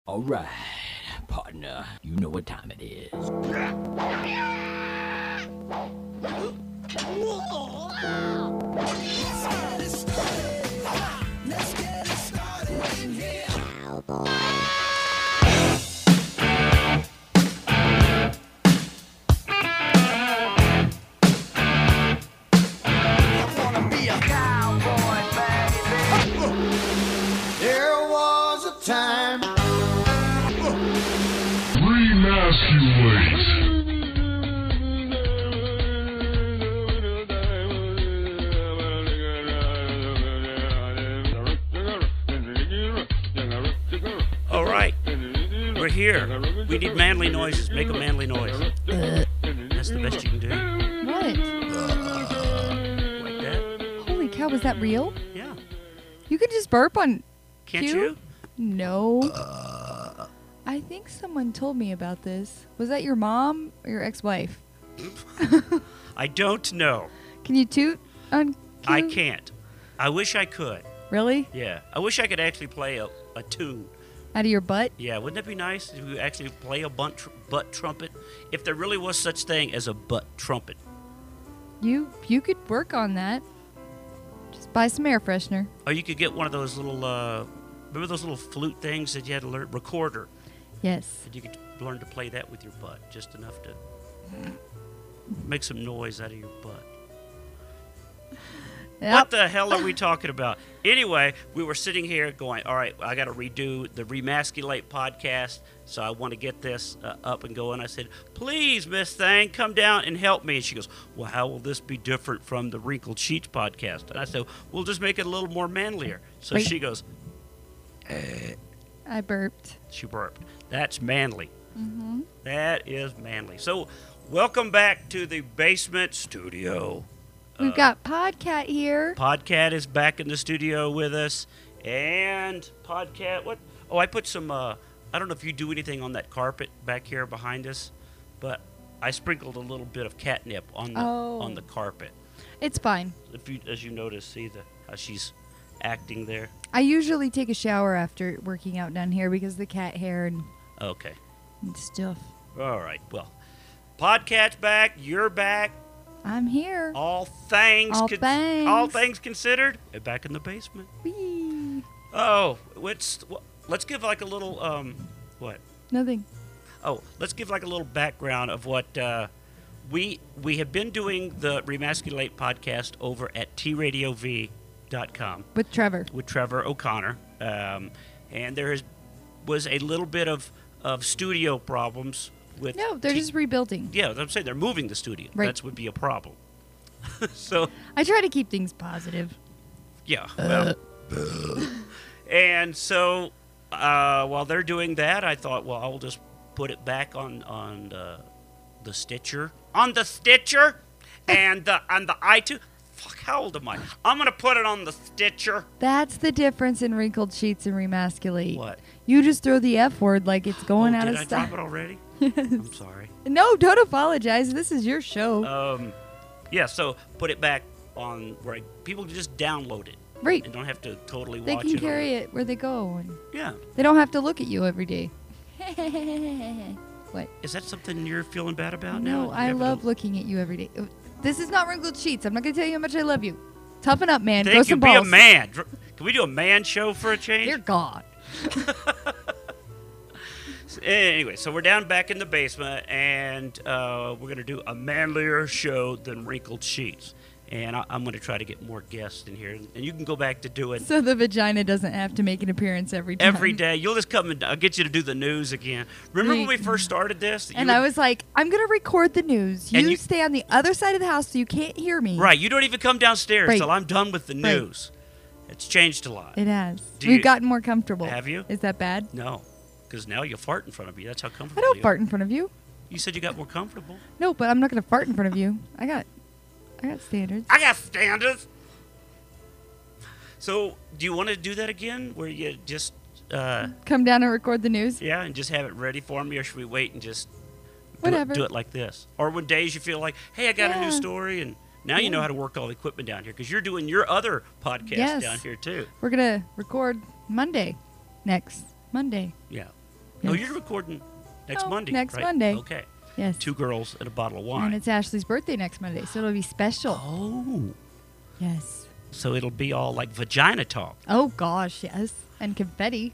All right, partner, you know what time it is. Let's get it started in here. Cowboy. All right, we're here. We need manly noises. Make a manly noise. That's the best you can do. What? Like that? Holy cow, was that real? Yeah. You could just burp on Can't cue? you? No. I think someone told me about this. Was that your mom or your ex-wife? I don't know. Can you toot on cue? I can't. I wish I could. Really? Yeah. I wish I could actually play a tune. Out of your butt? Yeah, wouldn't that be nice if we actually play a butt trumpet? If there really was such thing as a butt trumpet. You could work on that. Just buy some air freshener. Or you could get one of those little, remember those little flute things that you had to learn? Recorder. Yes. And you could learn to play that with your butt, just enough to make some noise out of your butt. Yep. What the hell are we talking about? Anyway, we were sitting here going, all right, I got to redo the Remasculate podcast, so I want to get this up and going. I said, please, Miss Thang, come down and help me. And she goes, well, how will this be different from the Wrinkled Sheets podcast? And I said, we'll just make it a little more manlier. So Wait. she goes, I burped. she burped. That's manly. Mm-hmm. That is manly. So welcome back to the basement studio. We've got Podcat here. Podcat is back in the studio with us. And Podcat, what? Oh, I put some, I don't know if you do anything on that carpet back here behind us, but I sprinkled a little bit of catnip on the carpet. It's fine. If you, as you notice, see how she's acting there. I usually take a shower after working out down here because the cat hair and Okay. stuff. All right. Well, Podcat's back. You're back. I'm here. All things considered, we're back in the basement. Whee! Oh, let's give like a little what? Nothing. Oh, let's give like a little background of what we have been doing the Remasculate podcast over at tradiov.com With Trevor. with Trevor O'Connor, and there was a little bit of studio problems with. No, they're just rebuilding. Yeah, I'm saying they're moving the studio. Right. That would be a problem. So. I try to keep things positive. Yeah. Well. And so while they're doing that, I thought, well, I'll just put it back on the Stitcher, and the iTunes. Fuck, how old am I? I'm gonna put it on the Stitcher. That's the difference in Wrinkled Sheets and Remasculate. What? You just throw the F word like it's going out did of I style. drop it already? I'm sorry. No, don't apologize. This is your show. Yeah. So put it back on where people can just download it. Right. And don't have to totally They watch can it. carry it where they go. And Yeah. they don't have to look at you every day. What? Is that something you're feeling bad about now? No, I love looking at you every day. This is not Wrinkled Sheets. I'm not going to tell you how much I love you. Toughen up, man. Grow Thank you. some Be a balls. man. Can we do a man show for a change? Dear God. Anyway, so we're down back in the basement, and we're going to do a manlier show than Wrinkled Sheets. And I'm going to try to get more guests in here. And you can go back to doing So the vagina doesn't have to make an appearance every time. every day. You'll just come and I'll get you to do the news again. Remember when we first started this? And I was like, I'm going to record the news. And You you- stay on the other side of the house so you can't hear me. Right, you don't even come downstairs Right. till I'm done with the Right. news. It's changed a lot. It has. Do We've you- gotten more comfortable. Have you? Is that bad? No, because now you fart in front of me. That's how I comfortable don't you fart in front of you. You said you got more comfortable. No, but I'm not going to fart in front of you. I got standards. I got standards. So, do you want to do that again, where you just, Come down and record the news. yeah, and just have it ready for me, or should we wait and just Whatever. do it like this? Or when days you feel like, hey, I got a new Yeah. story, and now you know how to work all the equipment down here, because you're doing your other podcast Yes. down here too. We're going to record Monday. Next Monday. Yeah. Oh, Yes. you're recording next Oh, Monday. next right? Monday. Okay. Yes. 2 girls and a bottle of And wine. it's Ashley's birthday next Monday, so it'll be special. Oh. Yes. So it'll be all like vagina talk. Oh gosh, yes. And confetti.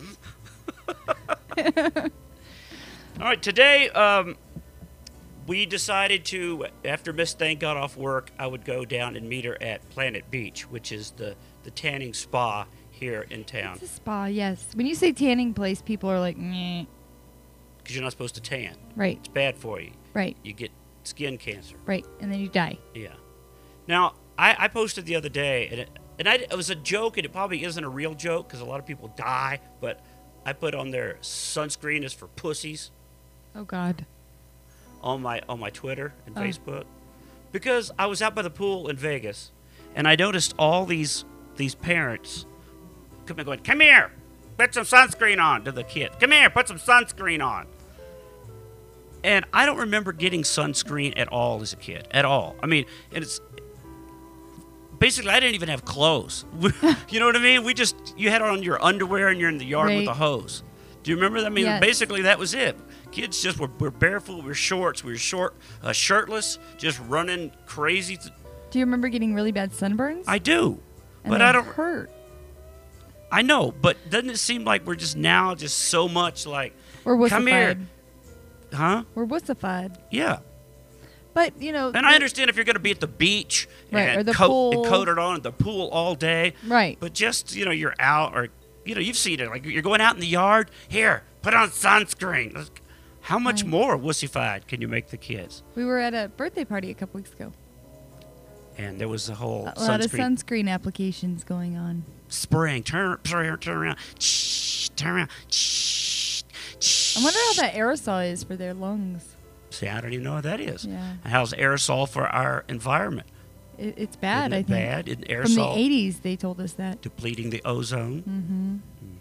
All right, today we decided to, after Miss Thane got off work, I would go down and meet her at Planet Beach, which is the tanning spa here in town. It's a spa, yes. When you say tanning place, people are like, meh. Because you're not supposed to tan. Right, It's bad for you. right, You get skin cancer. right. And then you die. Yeah. Now, I posted the other day, it was a joke, and it probably isn't a real joke because a lot of people die, but I put on there sunscreen is for pussies Oh God. on my Twitter and Oh. Facebook because I was out by the pool in Vegas, and I noticed all these parents going, "Come here, put some sunscreen on," to the kid. "Come here, put some sunscreen on." And I don't remember getting sunscreen at all as a kid, at all. I mean, and it's basically I didn't even have clothes. You know what I mean? You had on your underwear and you're in the yard with Right. a hose. Do you remember that? I mean, Yes. basically that was it. Kids just were barefoot, we were shorts, we were shirtless, just running crazy. Do you remember getting really bad sunburns? I do, and but they I don't. hurt. I know, but doesn't it seem like we're just now just so much like, We're come here, wussified. huh? We're wussified. Yeah. But you know. And I understand if you're going to be at the beach Right, and or the coat pool. and coated on at the pool all day, Right. but just you're out or you've seen it like you're going out in the yard. Here, put on sunscreen. How much Right. more wussified can you make the kids? We were at a birthday party a couple weeks ago. And there was a whole A lot of sunscreen sunscreen applications going on. spraying. Turn around. Shh, turn around. Shh, shh. I wonder how that aerosol is for their lungs. See, I don't even know what that is. Yeah. And how's aerosol for our environment? It's bad, Isn't it I think. bad? Isn't From the aerosol 80s, they told us that. depleting the ozone? Mm-hmm.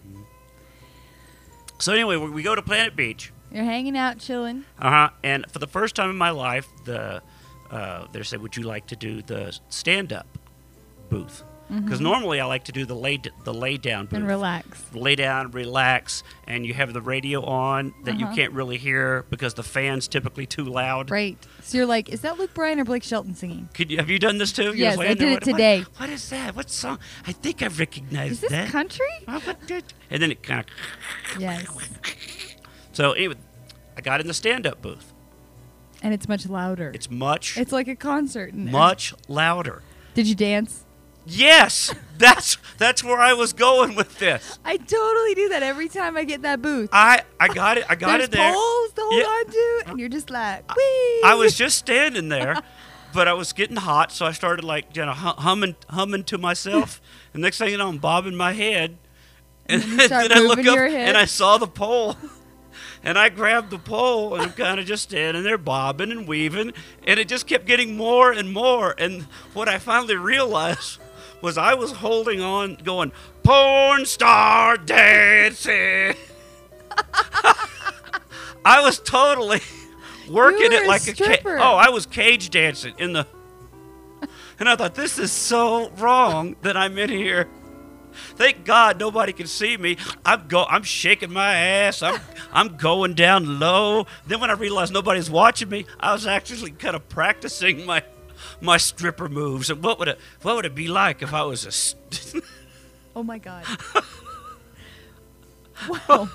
So anyway, we go to Planet Beach. You're hanging out, chilling. And for the first time in my life, they said, "Would you like to do the stand-up booth?" Because normally I like to do the lay down booth. And relax. Lay down, relax, and you have the radio on that you can't really hear because the fan's typically too loud. Right. So you're like, is that Luke Bryan or Blake Shelton singing? Have you done this too? You're Yes, just I laying did there, it today. What is that? What song? I think I've recognized Is this that. country? And then it kind of. Yes. So anyway, I got in the stand-up booth. And it's much louder. It's much, It's like a concert in there. much louder. Did you dance? Yes, that's where I was going with this. I totally do that every time I get in that booth. I got it. I got There's it there. poles to hold Yeah. on to, and you're just like, wee. I was just standing there, but I was getting hot, so I started like humming to myself. And next thing you know, I'm bobbing my head, and then you start then I look moving up your head. and I saw the pole. And I grabbed the pole, and I'm kind of just standing there bobbing and weaving, and it just kept getting more and more. And what I finally realized was I was holding on, going, "Porn star dancing." I was totally working You were it a like stripper. I was cage dancing in the. And I thought, this is so wrong that I'm in here. Thank God nobody can see me. I'm shaking my ass. I'm going down low. Then when I realized nobody's watching me, I was actually kind of practicing my stripper moves. And what would it be like if I was a Oh my God. Wow.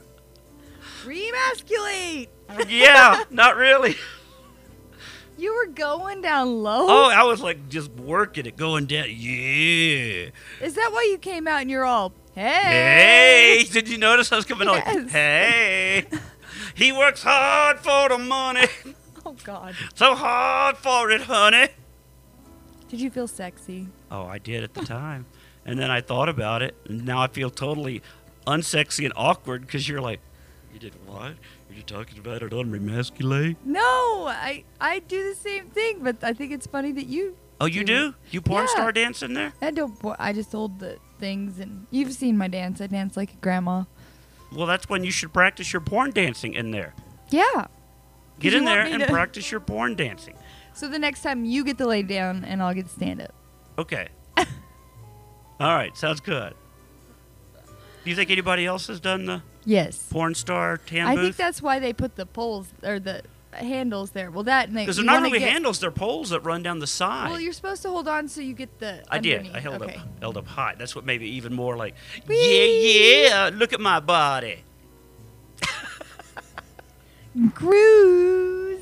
Remasculate. Yeah, not really. You were going down low? Oh, I was like just working it, going down. Yeah. Is that why you came out and you're all, Hey, did you notice I was coming Yes. on? Hey, he works hard for the money, Oh, God. so hard for it, honey. Did you feel sexy? Oh, I did at the time. And then I thought about it, and now I feel totally unsexy and awkward because you're like, you did what? You're talking about it on Remasculate? No, I do the same thing, but I think it's funny that you. Oh, you do? You porn Yeah. star dancing there? I just hold the things, and you've seen my dance. I dance like a grandma. Well, that's when you should practice your porn dancing in there. Yeah. Get you in there want me and to- practice your porn dancing. So the next time you get to lay down, and I'll get to stand up. Okay. All right, sounds good. Do you think anybody else has done the Yes. Porn star tan I booth? think that's why they put the poles or the handles there. Well, that and Because they're not really handles, they're poles that run down the side. Well, you're supposed to hold on so you get the. I did. underneath. I held Okay. up high. That's what made me even more like, Whee! yeah, look at my body. Cruise.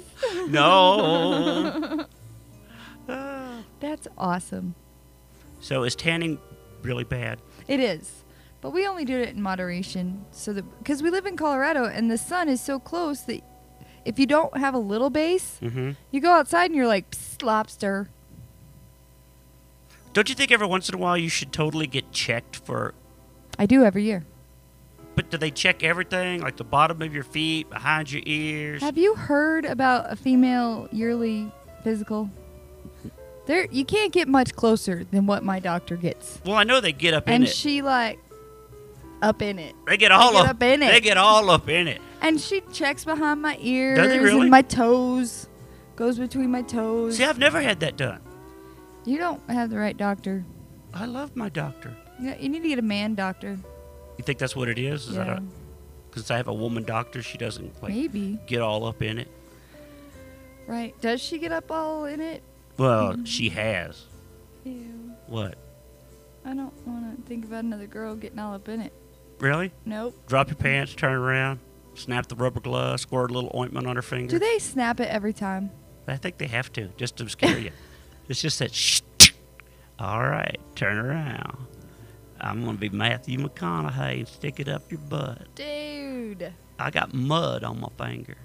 No. That's awesome. So is tanning really bad? It is. But we only do it in moderation so that because we live in Colorado and the sun is so close that if you don't have a little base, Mm-hmm. you go outside and you're like, psst, lobster. Don't you think every once in a while you should totally get checked for? I do every year. But do they check everything, like the bottom of your feet, behind your ears? Have you heard about a female yearly physical? There, you can't get much closer than what my doctor gets. Well, I know they get up in And it. she like up in it. They get all get up in it. They get all up in it. And she checks behind my ears Does it really? and my toes. Goes between my toes. See, I've never had that done. You don't have the right doctor. I love my doctor. You need to get a man doctor. You think that's what it is? Is Yeah. that because I have a woman doctor, she doesn't like Maybe. get all up in it? Right. Does she get up all in it? Well, she has. Ew. What? I don't want to think about another girl getting all up in it. Really? Nope. Drop your pants, turn around, snap the rubber glove, squirt a little ointment on her finger. Do they snap it every time? I think they have to, just to scare you. It's just that, shh. All right, turn around. I'm going to be Matthew McConaughey and stick it up your butt. Dude. I got mud on my finger.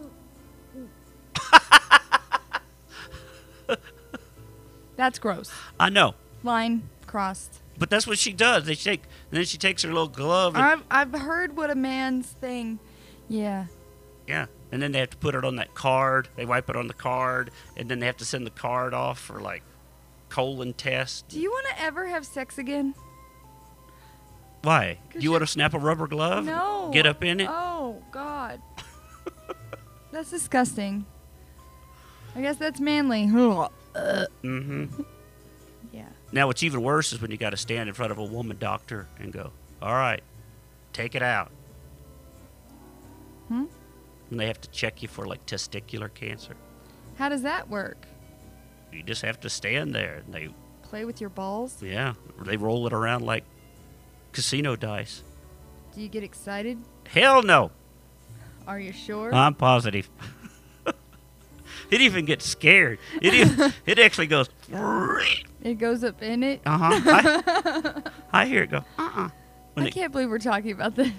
That's gross. I know, Line crossed. but that's what she does. Then she takes her little glove and, I've heard what a man's thing. Yeah. yeah, and then they have to put it on that card. They wipe it on the card, and then they have to send the card off for like colon test. Do you want to ever have sex again? Why? 'Cause You want to snap a rubber glove? No. Get up in it? Oh, God. That's disgusting. I guess that's manly. Mm-hmm. Yeah. Now, what's even worse is when you got to stand in front of a woman doctor and go, all right, take it out. Hmm? And they have to check you for like testicular cancer. How does that work? You just have to stand there. And they, Play with your balls? yeah, they roll it around like casino dice. Do you get excited? Hell no. Are you sure? I'm positive. It even gets scared. It actually goes, It goes up in it? uh-huh. I hear it go, uh-uh. When I it- can't believe we're talking about this.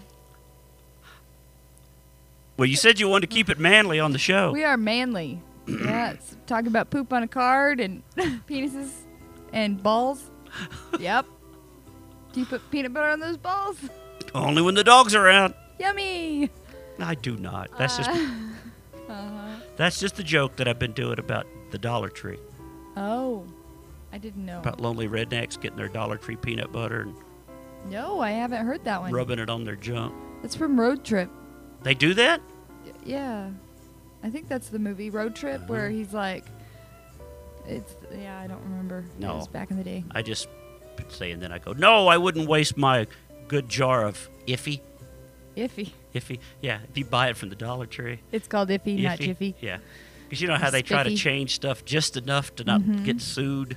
Well, you said you wanted to keep it manly on the show. We are manly. Yeah, it's talking about poop on a card and penises and balls. Yep. Do you put peanut butter on those balls? Only when the dog's around. Yummy. I do not. That's just Uh-huh. that's just the joke that I've been doing about the Dollar Tree. Oh, I didn't know. About lonely rednecks getting their Dollar Tree peanut butter and No, I haven't heard that one. rubbing it on their junk. That's from Road Trip. They do that? Yeah. I think that's the movie Road Trip Uh-huh. where he's like, yeah, I don't remember. No. It was back in the day. I just say, and then I go, no, I wouldn't waste my good jar of Iffy. Iffy. Iffy, yeah. If you buy it from the Dollar Tree. It's called Iffy, not Jiffy. Yeah. Because you know how they try to Spiffy. change stuff just enough to not Mhm. get sued.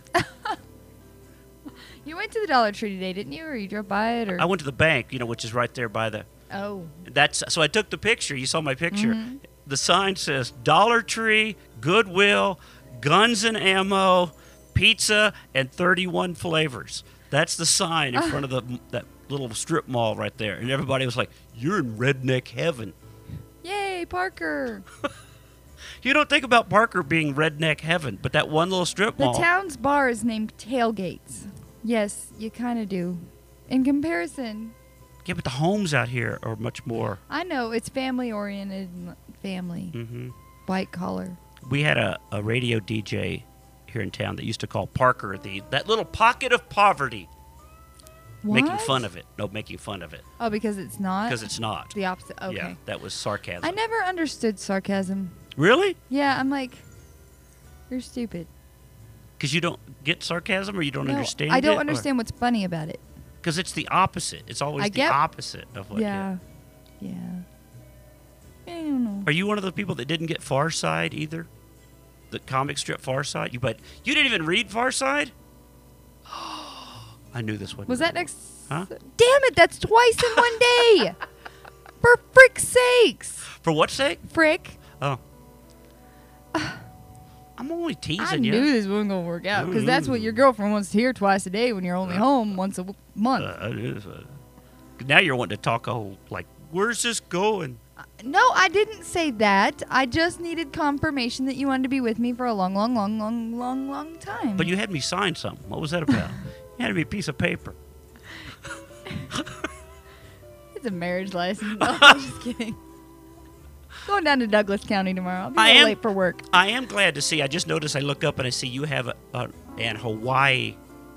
You went to the Dollar Tree today, didn't you? Or you drove by it? Or I went to the bank, which is right there by the. Oh. So I took the picture. You saw my picture. Mhm. The sign says Dollar Tree, Goodwill, Guns and Ammo, Pizza, and 31 flavors. That's the sign in front of that little strip mall right there. And everybody was like, you're in redneck heaven. Yay, Parker. You don't think about Parker being redneck heaven, but that one little strip The mall. town's bar is named Tailgates. Yes, you kind of do. In comparison, Yeah, but the homes out here are much more. I know it's family-oriented, family, Hmm. white collar. We had a radio DJ here in town that used to call Parker that little pocket of poverty. What? Making fun of it. No, making fun of it. Oh, because it's not? Because it's not. the opposite. Okay. Yeah, that was sarcasm. I never understood sarcasm. Really? Yeah, I'm like, you're stupid. Because you don't get sarcasm or you don't No, understand I don't it? understand what's funny about it. Because it's the opposite. It's always I the get- opposite of what Yeah. Yeah. I don't know. Are you one of the people that didn't get Far Side either? The comic strip Far Side? But you didn't even read Far Side? I knew this one. Was that next? Huh? Damn it! That's twice in one day. For frick's sakes. For what sake? Frick. Oh. I'm only teasing I you. knew this wasn't gonna work out because that's what your girlfriend wants to hear twice a day when you're only home once a month. Now you're wanting to talk a whole, like, where's this going? No, I didn't say that. I just needed confirmation that you wanted to be with me for a long, long, long, long, long, long time. But you had me sign something. What was that about? You handed me a piece of paper. It's a marriage license. No, I'm just kidding. Going down to Douglas County tomorrow. I'll be a little late for work. I am glad to see. I just noticed I look up and I see you have an Hawaii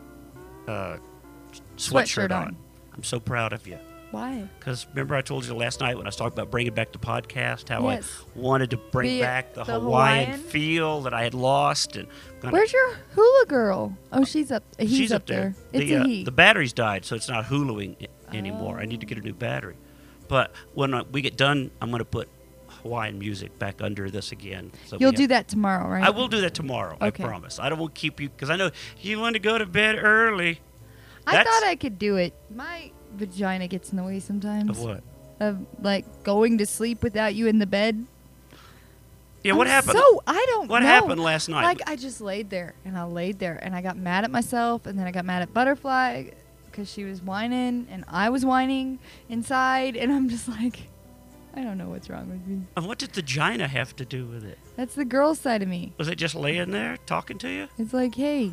sweatshirt on. I'm so proud of you. Why? Because remember I told you last night when I was talking about bringing back the podcast, how Yes. I wanted to bring back the Hawaiian feel that I had lost. And Where's your hula girl? Oh, she's up. He's she's up there. It's the, a he. The battery's died, so it's not huluing anymore. I need to get a new battery. But when we get done, I'm going to put Hawaiian music back under this again. So You'll do that tomorrow, right? I will do that tomorrow. Okay. I promise. I don't want to keep you because I know you want to go to bed early. I thought I could do it. My vagina gets in the way sometimes. Of what? Of like going to sleep without you in the bed. Yeah, what happened? So I don't know. What happened last night? Like I just laid there and I got mad at myself and then I got mad at Butterfly because she was whining and I was whining inside and I'm just like, I don't know what's wrong with me. And what did the vagina have to do with it? That's the girl side of me. Was it just laying there talking to you? It's like, hey,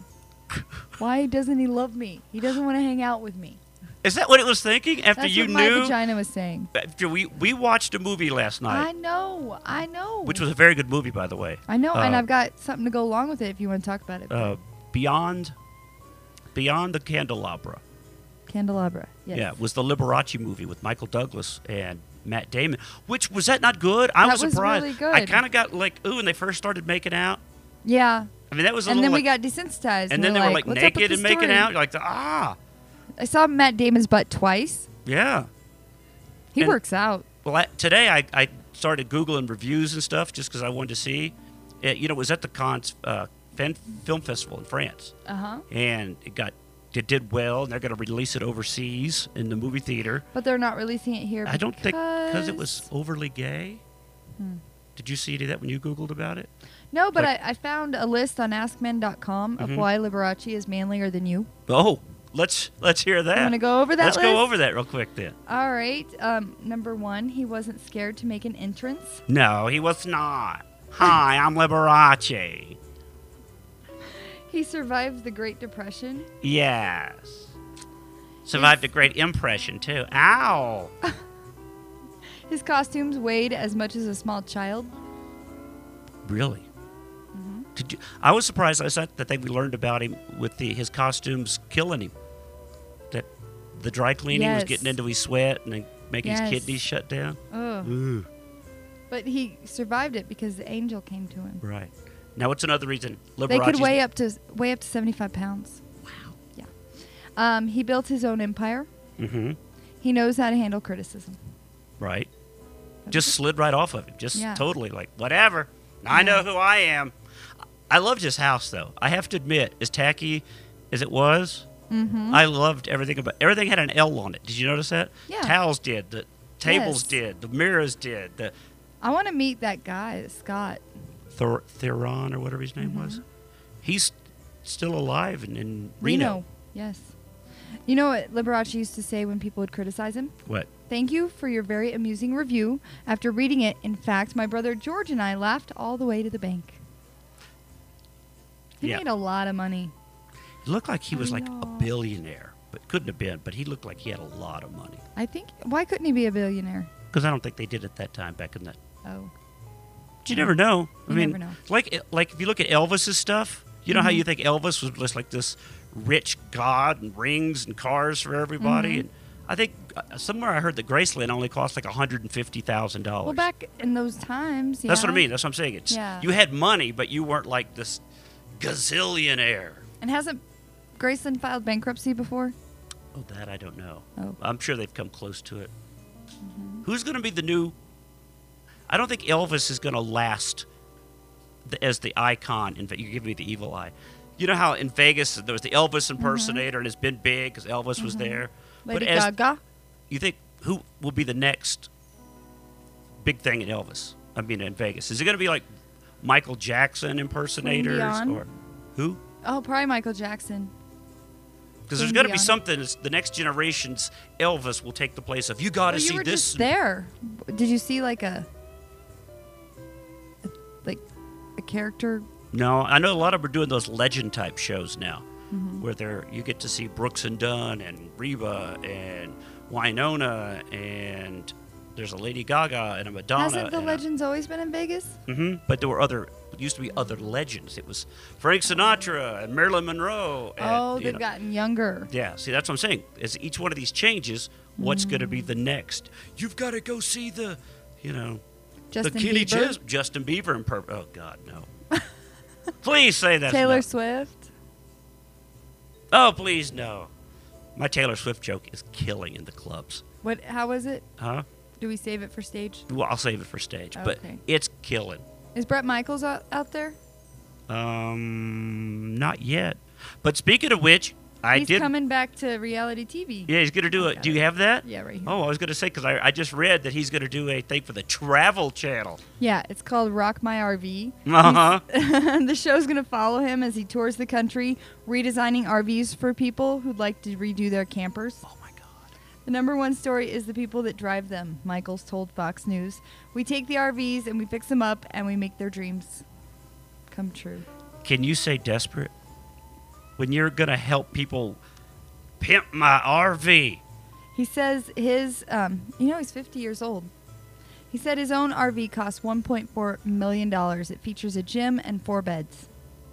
why doesn't he love me? He doesn't want to hang out with me. Is that what it was thinking? After That's you what knew? my vagina was saying. After we watched a movie last night. I know. Which was a very good movie, by the way. I know, and I've got something to go along with it if you want to talk about it. Beyond the Candelabra. Candelabra, yes. Yeah, it was the Liberace movie with Michael Douglas and Matt Damon. Which, was that not good? I was surprised. Really good. I kind of got like, ooh, when they first started making out. Yeah. I mean, that was a and little then we like, got desensitized. and then they were like "What's up with naked the and making story?" out. You're like, ah. I saw Matt Damon's butt twice. Yeah. He And- works out. Well, today I started Googling reviews and stuff just because I wanted to see. It was at the Cannes Film Festival in France. Uh-huh. And it did well, and they're going to release it overseas in the movie theater. But they're not releasing it here I don't think because it because- was overly gay. Did you see any of that when you Googled about it? No, but like- I found a list on AskMen.com of why Liberace is manlier than you. Oh, let's hear that. You want to go over that Let's list? go over that real quick then. All right. Number 1, he wasn't scared to make an entrance. No, he was not. Hi, I'm Liberace. He survived the Great Depression. Yes. Survived a great impression, too. Ow. His costumes weighed as much as a small child. Really? I was surprised. I thought that we learned about him with his costumes killing him. That the dry cleaning was Yes. getting into his sweat and then making Yes. his kidneys shut down. Ugh. Ooh. But he survived it because the angel came to him. Right. Now, what's another reason? They could Liberace's- weigh up to 75 pounds. Wow. Yeah. He built his own empire. Mm-hmm. He knows how to handle criticism. Right. Just slid right off of it. Just Yeah. totally like, whatever. I know who I am. I loved his house, though. I have to admit, as tacky as it was, I loved everything about Everything had an L on it. Did you notice that? Yeah. Towels did. The tables Yes. did. The mirrors did. The I want to meet that guy, Scott. Theron or whatever his name was. He's still alive in Reno. Yes. You know what Liberace used to say when people would criticize him? What? Thank you for your very amusing review. After reading it, in fact, my brother George and I laughed all the way to the bank. He Yeah. made a lot of money. It looked like he was like a know. billionaire, but couldn't have been. But he looked like he had a lot of money. I think. Why couldn't he be a billionaire? Because I don't think they did at that time back in that. Oh. But you never know. I You mean, never know. like if you look at Elvis's stuff, you know how you think Elvis was just like this rich god and rings and cars for everybody. And I think somewhere I heard that Graceland only cost like $150,000. Well, back in those times, yeah. That's what I mean. That's what I'm saying. It's Yeah. you had money, but you weren't like this gazillionaire. And hasn't Graceland filed bankruptcy before? Oh, that I don't know. Oh. I'm sure they've come close to it. Who's going to be the new? I don't think Elvis is going to last as the icon. You give me the evil eye. You know how in Vegas there was the Elvis impersonator, and it's been big because Elvis was there. Lady but Gaga. You think who will be the next big thing in Elvis? I mean, in Vegas, is it going to be like Michael Jackson impersonators Dion. or who? Oh, probably Michael Jackson. Because there's Celine got to be Dion. something. The next generation's Elvis will take the place of. You got to Well, see you were this. just there. Did you see like a character? No, I know a lot of them are doing those legend type shows now, Mm-hmm. where you get to see Brooks and Dunn and Reba and Winona, and there's a Lady Gaga and a Madonna. Hasn't the Legends always been in Vegas? But there were used to be other legends. It was Frank Sinatra and Marilyn Monroe. And, Oh, you they've know. gotten younger. Yeah, see, that's what I'm saying. As each one of these changes, what's going to be the next? You've got to go see the Justin the Kenny Bieber, Justin Bieber and oh God, no. Please say that. Taylor Swift. Oh, please no. My Taylor Swift joke is killing in the clubs. What? How was it? Huh? Do we save it for stage? Well, I'll save it for stage, but Okay. it's killing. Is Bret Michaels out there? Not yet. But speaking of which, He's coming back to reality TV. Yeah, he's going to do it. Do you have that? Yeah, right here. Oh, I was going to say, because I just read that he's going to do a thing for the Travel Channel. Yeah, it's called Rock My RV. Uh-huh. The show's going to follow him as he tours the country, redesigning RVs for people who'd like to redo their campers. Oh, my God. The number one story is the people that drive them, Michaels told Fox News. We take the RVs and we fix them up and we make their dreams come true. Can you say desperate? When you're going to help people pimp my RV. He says his, he's 50 years old. He said his own RV costs $1.4 million. It features a gym and 4 beds.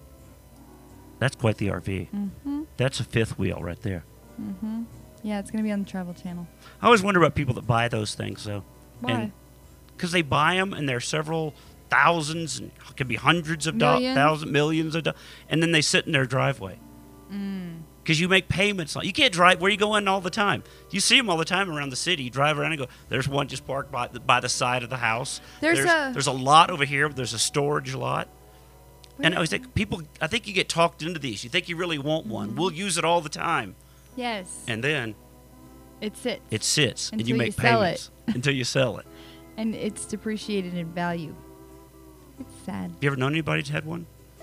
That's quite the RV. Mm-hmm. That's a fifth wheel right there. Mm-hmm. Yeah, it's going to be on the Travel Channel. I always wonder about people that buy those things, though. Why? Because they buy them, and they're several thousands, and it could be hundreds of Millions? millions of dollars, and then they sit in their driveway. Mm. Because you make payments. You can't drive. Where you go in all the time? You see them all the time around the city. You drive around and go, there's one just parked by the side of the house. There's a lot over here. There's a storage lot. And I was like, I think you get talked into these. You think you really want one. We'll use it all the time. Yes. And then It sits. it sits and Until you you make sell payments until you sell it. And it's depreciated in value. It's sad. You ever known anybody who's had one?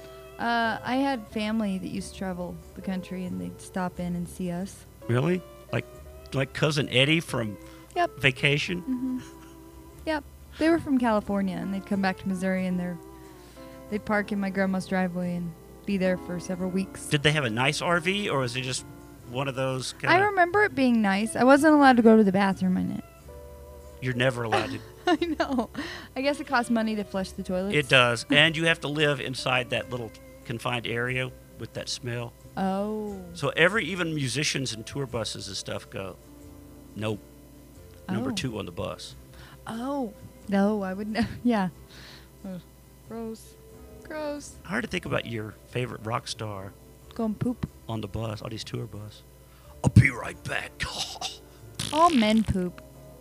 I had family that used to travel the country, and they'd stop in and see us. Really? Like cousin Eddie from Yep. Vacation? Mm-hmm. Yep. They were from California, and they'd come back to Missouri, and they'd park in my grandma's driveway and be there for several weeks. Did they have a nice RV, or was it just one of those I kind of... remember it being nice. I wasn't allowed to go to the bathroom in it. You're never allowed to... I know. I guess it costs money to flush the toilets. It does. And you have to live inside that little confined area with that smell. Oh. So even musicians and tour buses and stuff go, nope. Number Oh. 2 on the bus. Oh. No, I would never. Yeah. Ugh. Gross. Gross. Hard to think about your favorite rock star Go and poop. on the bus, on his tour bus. I'll be right back. All men poop.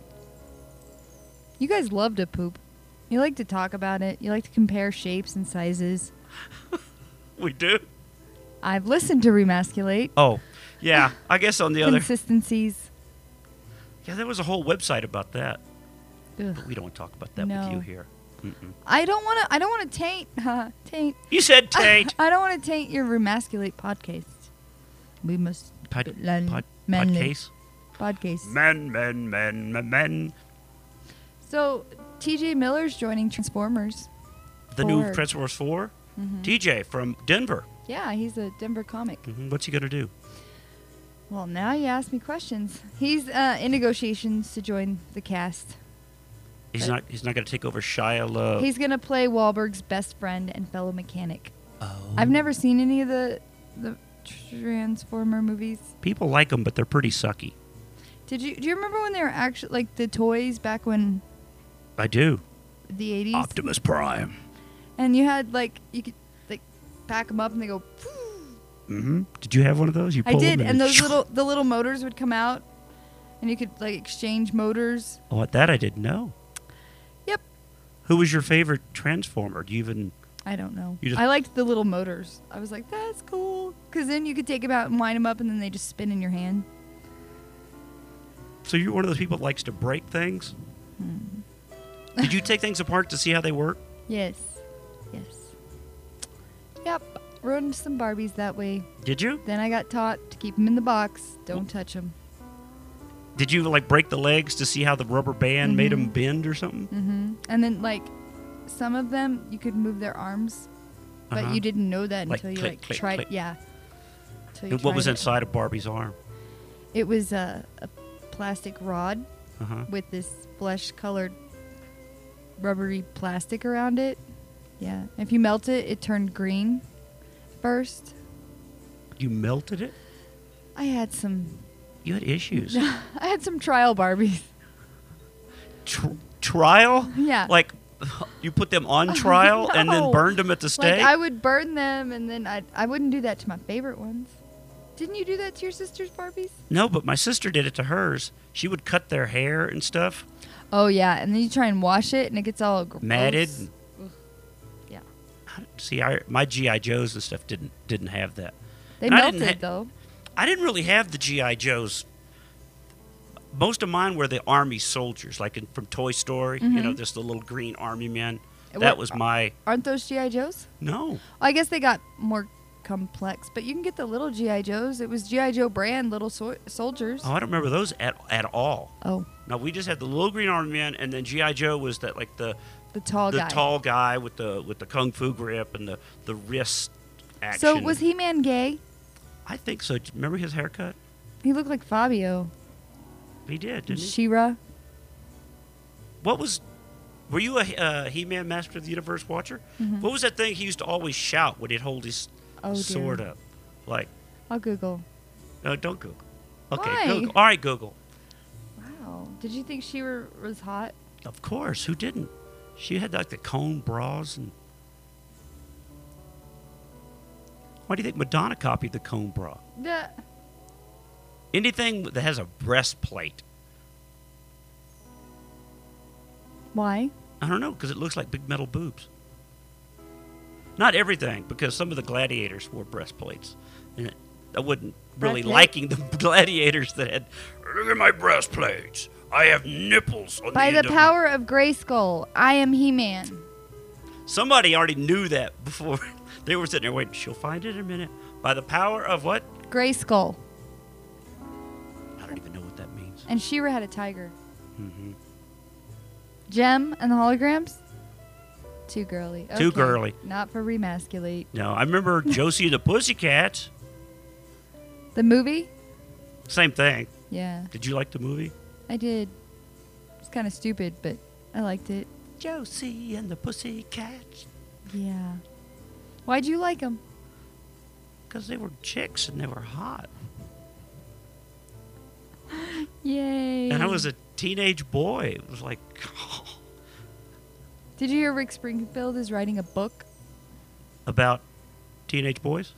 You guys love to poop. You like to talk about it. You like to compare shapes and sizes. We do? I've listened to Remasculate. Oh, yeah. I guess on the other... Consistencies. Yeah, there was a whole website about that. Ugh. But we don't want to talk about that with No. you here. Mm-mm. I don't want to taint. Taint. You said taint. I don't want to taint your Remasculate podcast. We must manly. Podcast? Podcast. Men. So, TJ Miller's joining Transformers. The new 4. Transformers 4? Mhm. TJ from Denver. Yeah, he's a Denver comic. What's he going to do? Well, now you ask me questions. He's in negotiations to join the cast. He's not going to take over Shia LaBeouf. He's gonna play Wahlberg's best friend and fellow mechanic. Oh. I've never seen any of the Transformer movies. People like them, but they're pretty sucky. Do you remember when they were actually like the toys back when I do. the 80s? Optimus Prime. And you had you could pack them up and they go. Did you have one of those? You I pull did, them and those the little motors would come out, and you could like exchange motors. Oh, that I didn't know. Yep. Who was your favorite Transformer? Do you even... I don't know. You just- I liked the little motors. I was like, that's cool. Because then you could take them out and wind them up, and then they just spin in your hand. So you're one of those people that likes to break things? Did you take things apart to see how they work? Yes. Yes. Yep. Ruined some Barbies that way. Did you? Then I got taught to keep them in the box. Don't touch them. Did you like break the legs to see how the rubber band made them bend or something? Mm-hmm. And then, like, some of them, you could move their arms, but Uh-huh. you didn't know that Like until you, click, like, click, tried click. Yeah. Till you And what was tried it. inside of Barbie's arm? It was a plastic rod Uh-huh. with this flesh-colored rubbery plastic around it. Yeah. If you melt it, it turned green first. You melted it? I had some You had issues. I had some trial Barbies. Trial? Yeah. Like, you put them on trial and then No. burned them at the stake? Like I would burn them, and then I wouldn't do that to my favorite ones. Didn't you do that to your sister's Barbies? No, but my sister did it to hers. She would cut their hair and stuff, Oh yeah, and then you try and wash it, and it gets all gross. matted. Yeah. See, my GI Joes and stuff didn't have that. They And I didn't melted though. I didn't really have the GI Joes. Most of mine were the army soldiers, like from Toy Story. You know, just the little green army men. That What- was my Aren't those GI Joes? no. I guess they got more complex, but you can get the little GI Joes. It was GI Joe brand little soldiers. Oh, I don't remember those at all. Oh, No, we just had the little green army men, and then GI Joe was that like the the tall guy. tall guy with the kung fu grip and the wrist action. So was He-Man gay? I think so. Remember his haircut? He looked like Fabio. He did, didn't he? She-Ra. What was? Were you a He-Man Master of the Universe watcher? What was that thing he used to always shout when he'd hold his Oh, dear. sword up? Like, I'll Google. no, don't Google. Okay, Why? Google. All right, Google. Wow. Did you think She-Ra was hot? Of course, who didn't? She had like the cone bras and. Why do you think Madonna copied the cone bra? Yeah. Anything that has a breastplate. Why? I don't know, because it looks like big metal boobs. Not everything, because some of the gladiators wore breastplates. And I wasn't really Breastplate? liking the gladiators that had, look at my breastplates. I have nipples on By the the end of my-" power of Grayskull, I am He-Man. Somebody already knew that before. They were sitting there waiting. She'll find it in a minute. By the power of what? Grayskull. I don't even know what that means. And She-Ra had a tiger. hmm Gem and the holograms? Too girly. Too Okay. girly. Not for remasculate. No, I remember Josie and the Pussycats. The movie? Same thing. Yeah, Did you like the movie? I did. It's kind of stupid, but I liked it. Josie and the Pussycats. Yeah. Why'd you like them? Because they were chicks and they were hot. Yay. And I was a teenage boy. It was like, Did you hear Rick Springfield is writing a book? about teenage boys?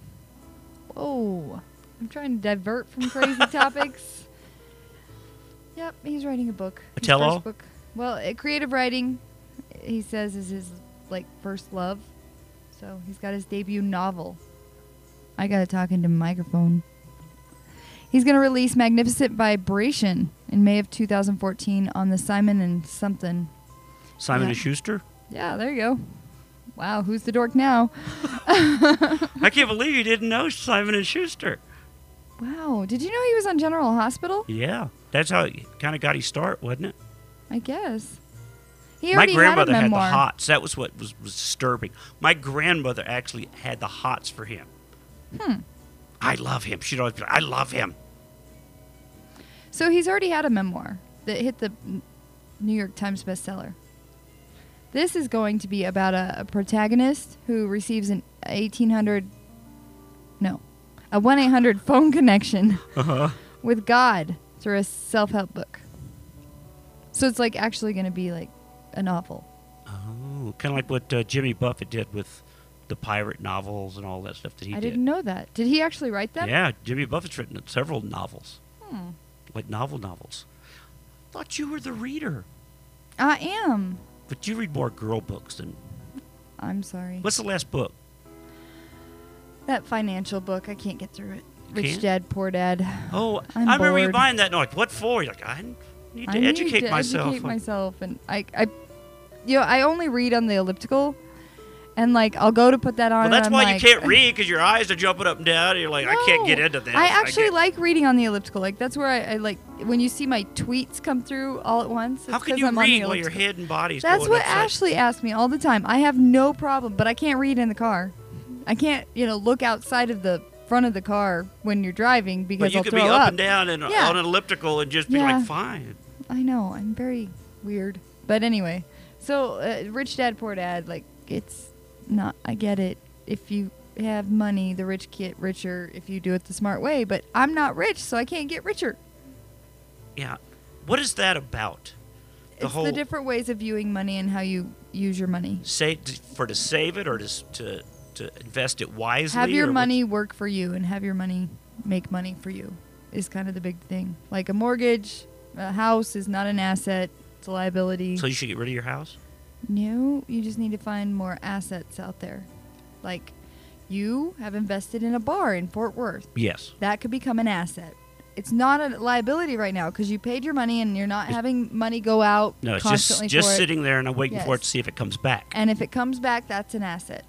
Oh, I'm trying to divert from crazy topics. Yep, he's writing a book. A His tell-all? first book. Well, creative writing, he says, is his like first love. So he's got his debut novel. I gotta talk into my microphone. He's gonna release Magnificent Vibration in May of 2014 on the Simon and Something. Simon Yeah. and Schuster? Yeah, there you go. Wow, who's the dork now? I can't believe you didn't know Simon and Schuster. Wow, did you know he was on General Hospital? Yeah, that's how he kind of got his start, wasn't it? I guess. He My already grandmother had a had the memoir. hots. That was what was disturbing. My grandmother actually had the hots for him. I love him. She'd always be like, I love him. So he's already had a memoir that hit the New York Times bestseller. This is going to be about a protagonist who receives a 1-800 phone connection with God through a self-help book. So it's like actually going to be like a novel. Oh, kind of like what Jimmy Buffett did with the pirate novels and all that stuff that he I did. didn't know that. Did he actually write them? Yeah, Jimmy Buffett's written several novels. like novels. Thought you were the reader. I am. But you read more girl books than... I'm sorry. What's the last book? That financial book, I can't get through it. Rich Can't? Dad, Poor Dad. Oh, I'm I remember you bored. buying that. And I'm like, what for? You're like, I need to educate myself. Educate myself, and I only read on the elliptical, and like I'll go to put that on. Well, that's and why I'm you like, can't read, because your eyes are jumping up and down. And you're like, I can't get No. into this. I actually can't- like reading on the elliptical. Like that's where I like when you see my tweets come through all at once. How it's can 'cause you I'm on the read while your elliptical. head and body's That's going what upside? Ashley asks me all the time. I have no problem, but I can't read in the car. I can't, look outside of the front of the car when you're driving because But you I'll could throw be up. up and down and Yeah. on an elliptical and just be Yeah. like, fine. I know. I'm very weird. But anyway, so Rich Dad, Poor Dad, like, it's not, I get it. If you have money, the rich get richer if you do it the smart way. But I'm not rich, so I can't get richer. Yeah. What is that about? It's the different ways of viewing money and how you use your money. To save it or to invest it wisely? Have your or money work for you and have your money make money for you is kind of the big thing. Like a mortgage, a house is not an asset, it's a liability. So you should get rid of your house? No, you just need to find more assets out there. Like you have invested in a bar in Fort Worth. Yes. That could become an asset. It's not a liability right now because you paid your money and you're not having money go out No, it's constantly just for it. sitting there and I'm waiting for it Yes. to see if it comes back. And if it comes back, that's an asset.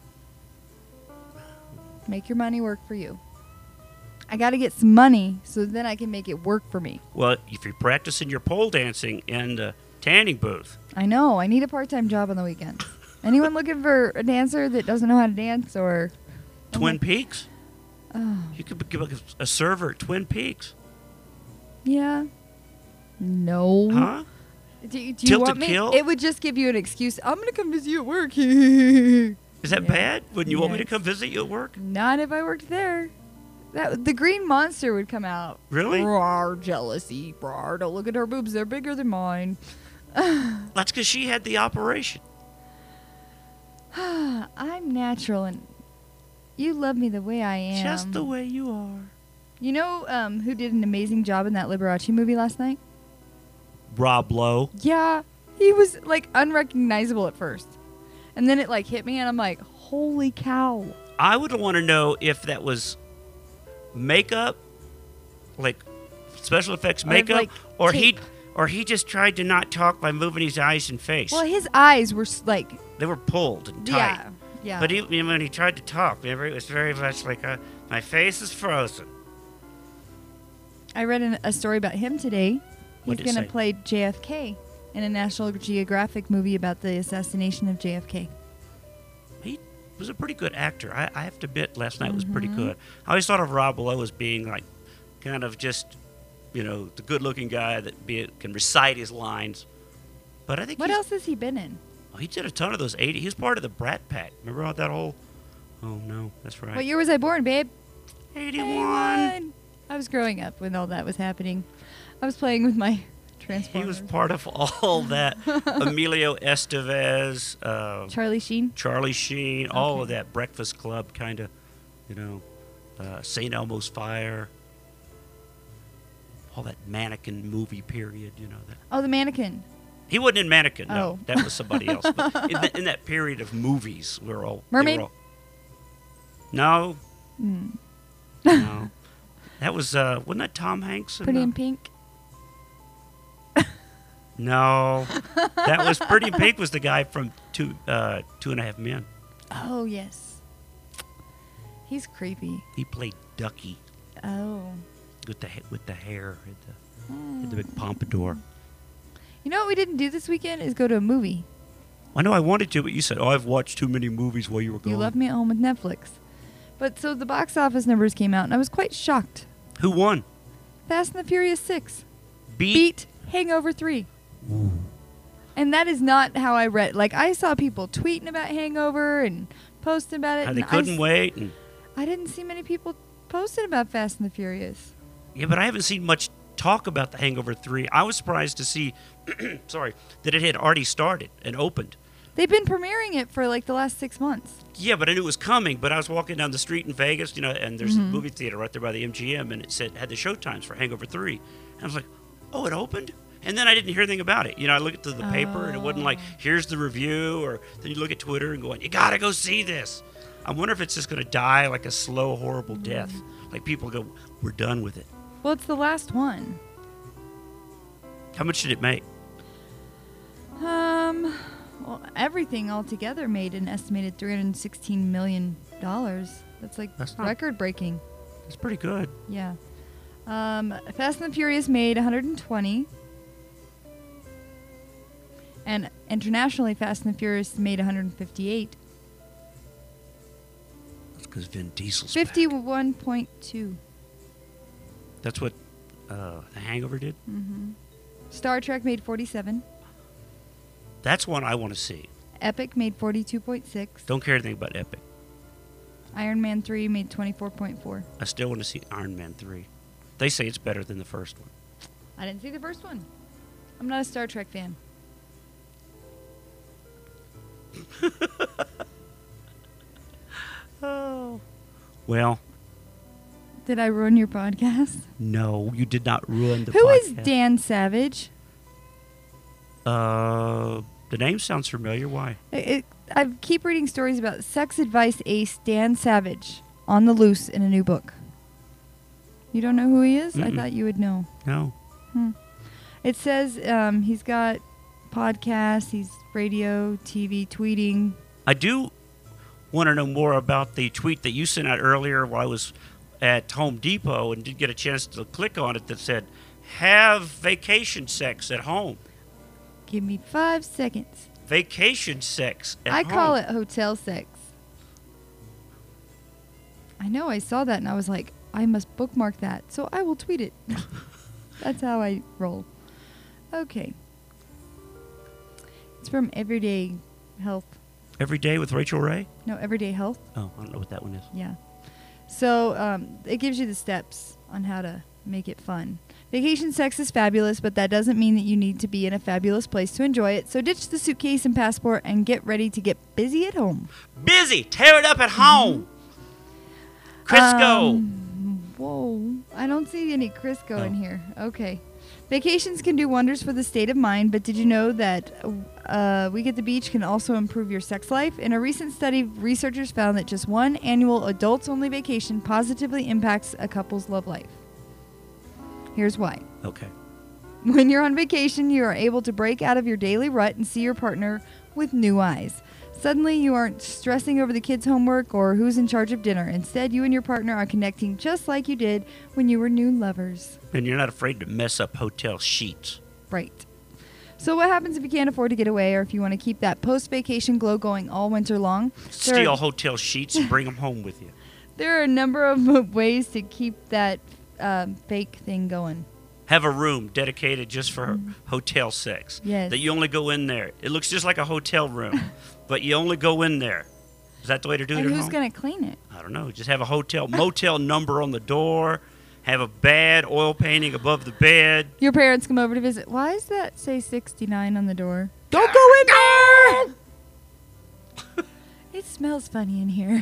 Make your money work for you. I got to get some money so then I can make it work for me. Well, if you're practicing your pole dancing in the tanning booth, I know. I need a part-time job on the weekends. Anyone looking for a dancer that doesn't know how to dance or... Twin Peaks, Oh, you could give a server at Twin Peaks. yeah. No. Huh? Do you Tilt want and me? kill? It would just give you an excuse. I'm going to come visit you at work. Not Is that Yeah. bad? Wouldn't you want me to Yes. come visit you at work? if I worked there. The green monster would come out. Really? Roar, jealousy. Roar, don't look at her boobs. They're bigger than mine. That's because she had the operation. I'm natural and you love me the way I am. Just the way you are. You know who did an amazing job in that Liberace movie last night? Rob Lowe. Yeah. He was like unrecognizable at first. And then it like hit me and I'm like, holy cow. I would want to know if that was makeup, like special effects Or, makeup, like, or tape. he just tried to not talk by moving his eyes and face. Well, his eyes were like, They were pulled and tight. yeah. Yeah. But when he tried to talk, remember, it was very much like, my face is frozen. I read a story about him today. He's What'd it going to say? play JFK in a National Geographic movie about the assassination of JFK. He was a pretty good actor. I have to admit, last night was pretty Mhm. good. I always thought of Rob Lowe as being like, kind of just, the good-looking guy that can recite his lines. But I think What else has he been in? he did a ton of those 80s. He was part of the Brat Pack. Remember all that whole... Oh, no, that's right. What year was I born, babe? 81. 81. I was growing up when all that was happening. I was playing with my He Transformers. was part of all that. Emilio Estevez, Charlie Sheen. Charlie Sheen, all Okay. of that Breakfast Club kind of, St. Elmo's Fire. All that mannequin movie period, that. Oh, the mannequin. He wasn't in Mannequin, no. Oh. That was somebody else. But in that period of movies, they were all... Mermaid? No, Mm. no. That was, wasn't that Tom Hanks? Pretty in Pink. No. That was Pretty in Pink was the guy from Two and a Half Men. Oh, yes. He's creepy. He played Ducky Oh. with the hair, had the big pompadour. You know what we didn't do this weekend is go to a movie. I know I wanted to, but you said, I've watched too many movies while you were gone. You left me at home with Netflix. But so the box office numbers came out, and I was quite shocked. Who won? Fast and the Furious 6 Beat. beat Hangover 3. And that is not how I read. Like, I saw people tweeting about Hangover and posting about it. How they and couldn't wait. And, I didn't see many people posting about Fast and the Furious. yeah, but I haven't seen much talk about The Hangover 3. I was surprised to see, that it had already started and opened. They've been premiering it for like the last 6 months. Yeah, but I knew it was coming. But I was walking down the street in Vegas, and there's Mm-hmm. a movie theater right there by the MGM, and it had the showtimes for Hangover 3. And I was like, oh, it opened? And then I didn't hear anything about it. You know, I looked at the paper and it wasn't like, here's the review, or then you look at Twitter and going, you gotta go see this. I wonder if it's just gonna die like a slow, horrible death. Like people go, we're done with it. Well, it's the last one. How much did it make? Well, everything altogether made an estimated $316 million. That's like That's not- record breaking. It's pretty good. Yeah. Fast and the Furious made 120. And internationally, Fast and the Furious made 158. That's because Vin Diesel's back. 51.2. That's what The Hangover did? Star Trek made 47. That's one I want to see. Epic made 42.6. Don't care anything about Epic. Iron Man 3 made 24.4. I still want to see Iron Man 3. They say it's better than the first one. I didn't see the first one. I'm not a Star Trek fan. Oh. Well, Did I ruin your podcast? no, you did not ruin the Who podcast. is Dan Savage? The name sounds familiar. Why? I keep reading stories about sex advice ace Dan Savage on the loose in a new book. You don't know who he is? I Mm-mm. thought you would know. No. It says he's got podcasts, he's radio, TV, tweeting. I do want to know more about the tweet that you sent out earlier while I was at Home Depot and did get a chance to click on it that said, have vacation sex at home. Give me 5 seconds. Vacation sex at I home. call it hotel sex. I know, I saw that and I was like, I must bookmark that, so I will tweet it. That's how I roll. Okay. It's from Everyday Health. Every day with Rachel Ray? No, Everyday Health. Oh, I don't know what that one is. Yeah. So it gives you the steps on how to make it fun. Vacation sex is fabulous, but that doesn't mean that you need to be in a fabulous place to enjoy it. So ditch the suitcase and passport and get ready to get busy at home. Busy! Tear it up at home! Crisco! Whoa. I don't see any Crisco in Oh. here. Okay. Vacations can do wonders for the state of mind, but did you know that Week at the Beach can also improve your sex life? In a recent study, researchers found that just one annual adults-only vacation positively impacts a couple's love life. Here's why. Okay. When you're on vacation, you are able to break out of your daily rut and see your partner with new eyes. Suddenly, you aren't stressing over the kids' homework or who's in charge of dinner. Instead, you and your partner are connecting just like you did when you were new lovers. And you're not afraid to mess up hotel sheets. Right. So what happens if you can't afford to get away or if you want to keep that post-vacation glow going all winter long? Steal hotel sheets and bring them home with you. There are a number of ways to keep that fake thing going. Have a room dedicated just for hotel sex. Yes. That you only go in there. It looks just like a hotel room, but you only go in there. Is that the way to do it And at who's home? going to clean it? I don't know. Just have a motel number on the door. Have a bad oil painting above the bed. Your parents come over to visit. Why does that say 69 on the door? Don't go in there! It smells funny in here.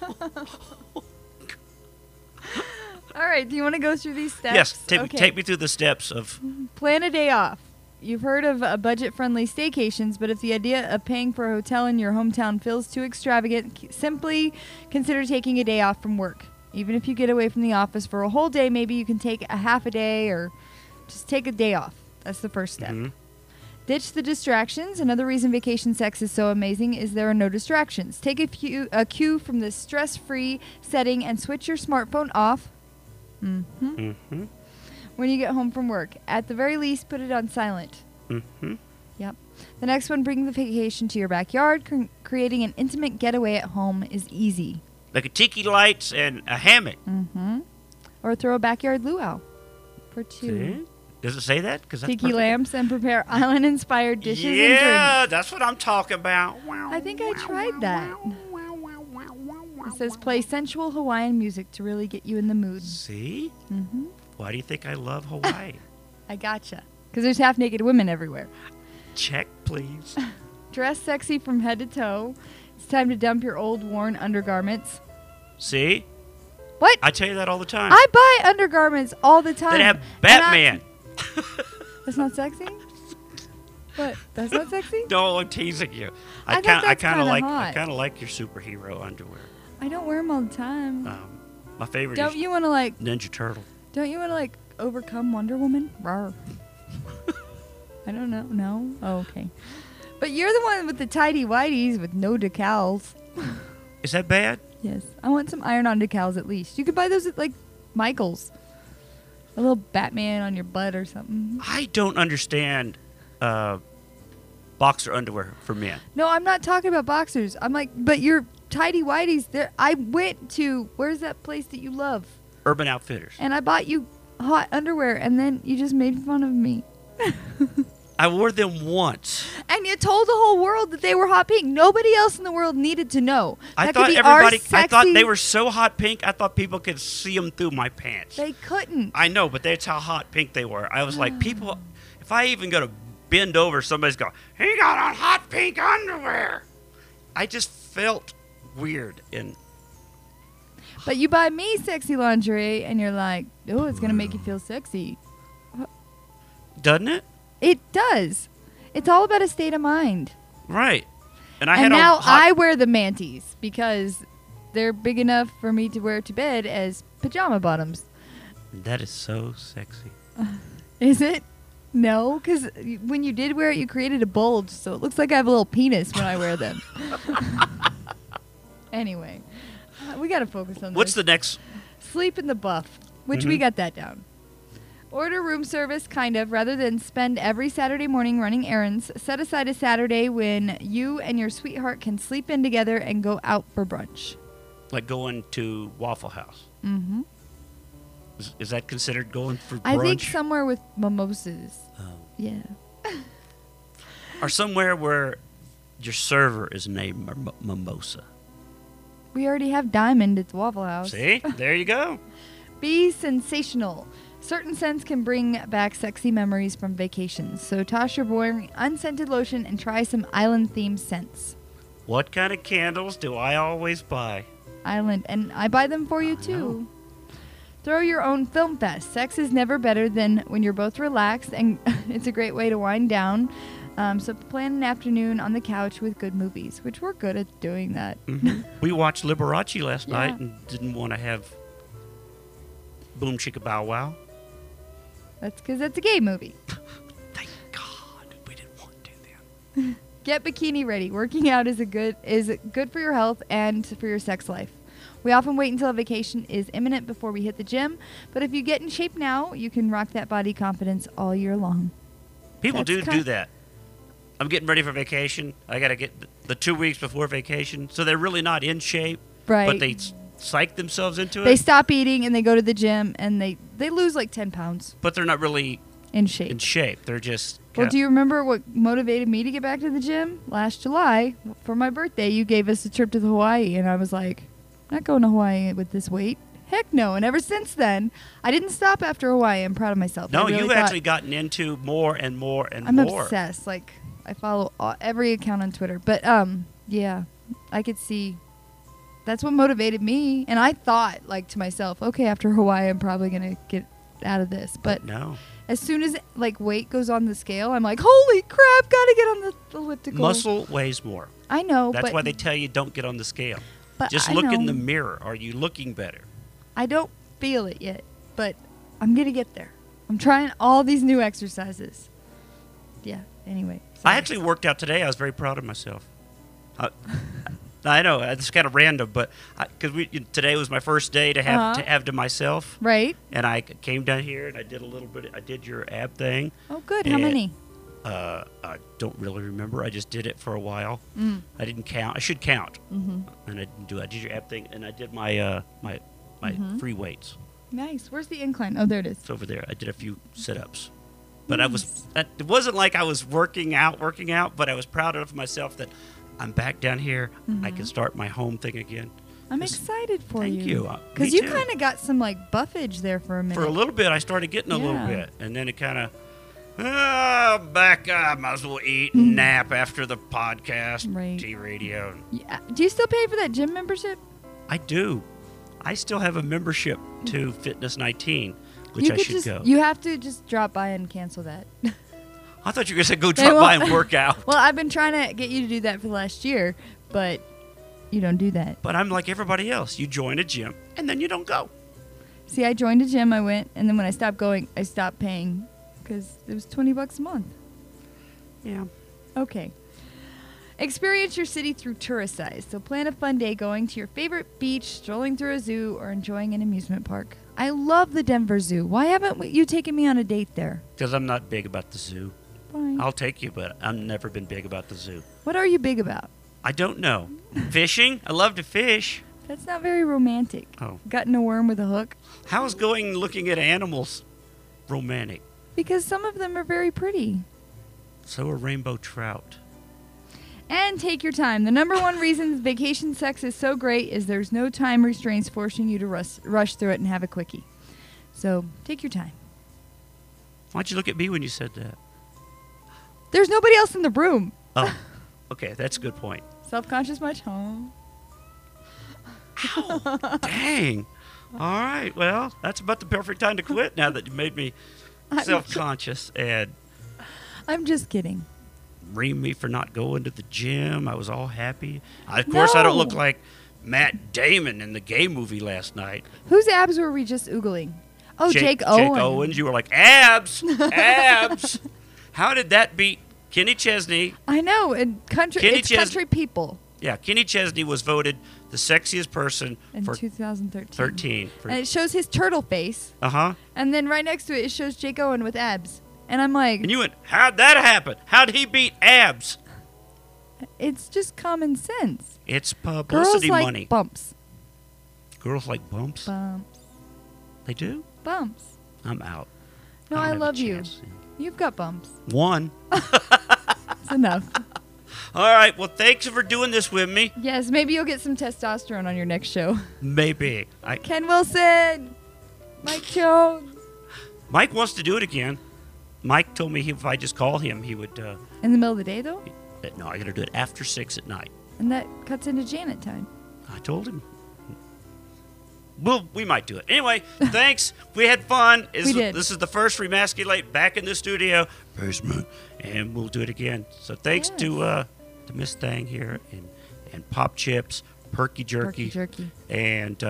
All right, do you want to go through these steps? Yes, Okay. take me through the steps of. Plan a day off. You've heard of budget-friendly staycations, but if the idea of paying for a hotel in your hometown feels too extravagant, simply consider taking a day off from work. Even if you get away from the office for a whole day, maybe you can take a half a day or just take a day off. That's the first step. Mhm. Ditch the distractions. Another reason vacation sex is so amazing is there are no distractions. Take a cue from the stress-free setting and switch your smartphone off. Mm-hmm. When you get home from work. At the very least, put it on silent. Mm-hmm. Yep. The next one, bring the vacation to your backyard. Creating an intimate getaway at home is easy. Like a tiki lights and a hammock. Mm-hmm. Or throw a backyard luau for two. See? Does it say that? Because Tiki lamps and prepare island-inspired dishes and Yeah, drinks. that's what I'm talking about. I think I tried that. It says play sensual Hawaiian music to really get you in the mood. See? Mm-hmm. Why do you think I love Hawaii? I gotcha. Because there's half-naked women everywhere. Check, please. Dress sexy from head to toe. It's time to dump your old worn undergarments. See? What? I tell you that all the time. I buy undergarments all the time. They have And Batman. That's not sexy? What? That's not sexy? No, I'm teasing you. I thought that's kind of kinda like hot. I kind of like your superhero underwear. I don't wear them all the time. My favorite Don't is you want to like? Ninja Turtle. Don't you want to like overcome Wonder Woman? Rawr. I don't know. No. Oh, okay. But you're the one with the tidy whities with no decals. Is that bad? Yes. I want some iron-on decals at least. You could buy those at like Michael's. A little Batman on your butt or something. I don't understand boxer underwear for men. No, I'm not talking about boxers. I'm like, but your tidy whities. There. I went to where's that place that you love, Urban Outfitters. and I bought you hot underwear, and then you just made fun of me. I wore them once. And you told the whole world that they were hot pink. Nobody else in the world needed to know. I That thought could be our everybody. I thought sexy- they were so hot pink. I thought people could see them through my pants. They couldn't. I know, but that's how hot pink they were. I was like, people. If I even go to bend over, somebody's going, "He got on hot pink underwear." I just felt weird, and But you buy me sexy lingerie, and you're like, oh, it's gonna make you feel sexy. doesn't it? It does. It's all about a state of mind. Right. And I And had now on hot. I wear the manties because they're big enough for me to wear to bed as pajama bottoms. That is so sexy. Is it? No, because when you did wear it, you created a bulge, so it looks like I have a little penis when I wear them. Anyway, we got to focus on What's this. the next? Sleep in the buff, which we Mhm. got that down. Order room service, kind of, rather than spend every Saturday morning running errands. Set aside a Saturday when you and your sweetheart can sleep in together and go out for brunch. Like going to Waffle House. Mm-hmm. Is that considered going for brunch? I think somewhere with mimosas. Oh. Yeah. Or somewhere where your server is named Mimosa. We already have Diamond at the Waffle House. See? There you go. Be sensational. Certain scents can bring back sexy memories from vacations. So toss your boring unscented lotion and try some island-themed scents. What kind of candles do I always buy? Island, and I buy them for you I too. know. Throw your own film fest. Sex is never better than when you're both relaxed, and it's a great way to wind down. So plan an afternoon on the couch with good movies, which we're good at doing that. We watched Liberace last Yeah. night and didn't want to have Boom Chicka Bow Wow. That's because it's a gay movie. Thank God we didn't want to then. Get bikini ready. Working out is good for your health and for your sex life. We often wait until a vacation is imminent before we hit the gym, but if you get in shape now, you can rock that body confidence all year long. People That's do that. I'm getting ready for vacation. I got to get the 2 weeks before vacation. So they're really not in shape, Right. but they psych themselves into They it. stop eating and they go to the gym and they lose like 10 pounds But they're not really in shape. in shape. They're just. Well, kinda- do you remember what motivated me to get back to the gym? Last July, for my birthday, you gave us a trip to Hawaii, and I was like, I'm not going to Hawaii with this weight. Heck no. And ever since then, I didn't stop after Hawaii. I'm proud of myself. No, I really you've thought- actually gotten into more and more and I'm more. obsessed. Like, I follow every account on Twitter. But, yeah, I could see that's what motivated me. And I thought, like, to myself, okay, after Hawaii, I'm probably going to get out of this. But No. as soon as, like, weight goes on the scale, I'm like, holy crap, got to get on the elliptical. Muscle weighs more. I know, That's but, why they tell you don't get on the scale. but Just I look in know. the mirror. Are you looking better? I don't feel it yet, but I'm going to get there. I'm trying all these new exercises. Yeah, anyway. I sorry. actually worked out today. I was very proud of myself. I know it's kind of random, but because today was my first day to have Uh-huh. to myself, Right? and I came down here and I did a little bit. I did your ab thing. Oh, good. How And- many? I don't really remember. I just did it for a while. Mm. I didn't count. I should count, Mm-hmm. and I didn't do it. I did your ab thing, and I did my my Mhm. free weights. Nice. Where's the incline? Oh, there it is. It's over there. I did a few sit-ups, but it wasn't like I was working out, but I was proud of myself that I'm back down here. I can Mhm. start my home thing again. I'm This- excited for Thank you. Because Me you too. kind of got some, like, buffage there for a minute. For a little bit, I started getting a little Yeah. bit, and then it kind of, back up. Might as well eat and nap after the podcast, Right. T-radio. Yeah. Do you still pay for that gym membership? I do. I still have a membership to Fitness 19. which you I could should just, go. You have to just drop by and cancel that. I thought you were going to say go They drop by won't- and work out. Well, I've been trying to get you to do that for the last year, but you don't do that. But I'm like everybody else. You join a gym, and then you don't go. See, I joined a gym, I went, and then when I stopped going, I stopped paying because it was $20 a month. Yeah. Okay. Experience your city through tourist eyes. So plan a fun day going to your favorite beach, strolling through a zoo, or enjoying an amusement park. I love the Denver Zoo. Why haven't you taken me on a date there? Because I'm not big about the zoo. Fine. I'll take you, but I've never been big about the zoo. What are you big about? I don't know. Fishing? I love to fish. That's not very romantic. Oh. Gutting a worm with a hook? How is going looking at animals romantic? Because some of them are very pretty. So are rainbow trout. And take your time. The number one reason vacation sex is so great is there's no time restraints forcing you to rush through it and have a quickie. So take your time. Why'd you look at me when you said that? There's nobody else in the room. Oh, okay, that's a good point. Self-conscious much? Huh? Dang. All right, well, that's about the perfect time to quit now that you made me self-conscious and I'm just kidding. ream me for not going to the gym. I was all happy. Of course, I don't look No. like Matt Damon in the gay movie last night. Whose abs were we just oogling? Oh, Jake Owen. Jake Owens. You were like, abs, abs. How did that beat Kenny Chesney? I know. And country, Kenny it's country people Yeah, Kenny Chesney was voted the sexiest person in for 2013. 13. And it shows his turtle face. Uh-huh. And then right next to it, it shows Jake Owen with abs. And I'm like, And you went, how'd that happen? How'd he beat abs? it's just common sense. It's Girls publicity like money. bumps. Girls like bumps? Bumps. They do? Bumps. I'm out. No, don't I have a love you. chance. You've got bumps. One. It's enough. All right, well, thanks for doing this with me. Yes, maybe you'll get some testosterone on your next show. Maybe. Ken Wilson. Mike Jones. Mike wants to do it again. Mike told me if I just call him, he would. In the middle of the day, though? No, I got to do it after 6 at night. And that cuts into Janet time. I told him. Well, we might do it. Anyway, thanks. We had fun. We did. This is the first Remasculate back in the studio. Basement. And we'll do it again. So thanks Yes. to Miss Thang here and Pop Chips, Perky Jerky, and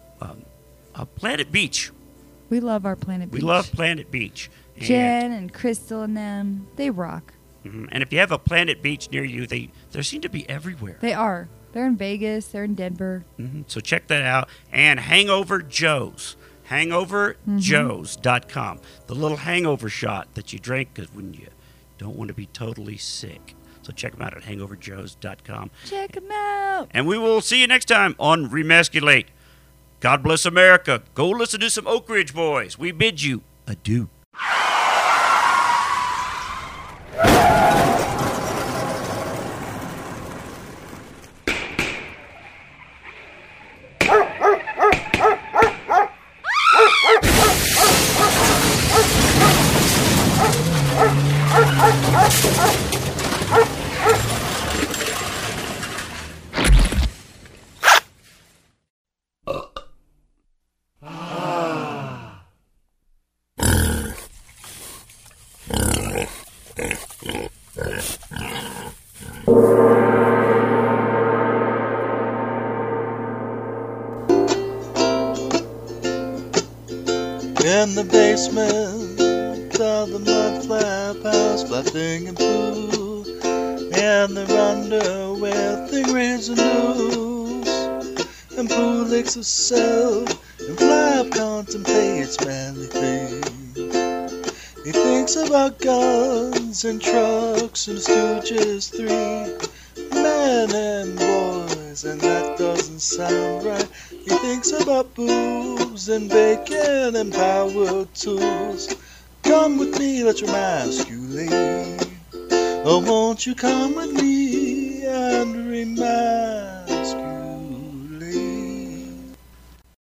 Planet Beach. We love our Planet Beach. We love Planet Beach. And, Jen and Crystal and them. They rock. And if you have a Planet Beach near you, they seem to be everywhere. They are. They're in Vegas. They're in Denver. So check that out. And Hangover Joe's. HangoverJoes.com. The little hangover shot that you drink because when you don't want to be totally sick. So check them out at HangoverJoes.com. Check them out. And we will see you next time on Remasculate. God bless America. Go listen to some Oak Ridge Boys. We bid you adieu. In the basement of the mud flap house, flapping and poo, and they're under with the grains and news, and Pooh licks herself, and Flap contemplates manly things. He thinks about guns and trucks and Stooges 3, men and boys, and that doesn't sound right. He thinks about boobs and bacon and power tools. Come with me, let's remasculate. Oh, won't you come with me and remasculate?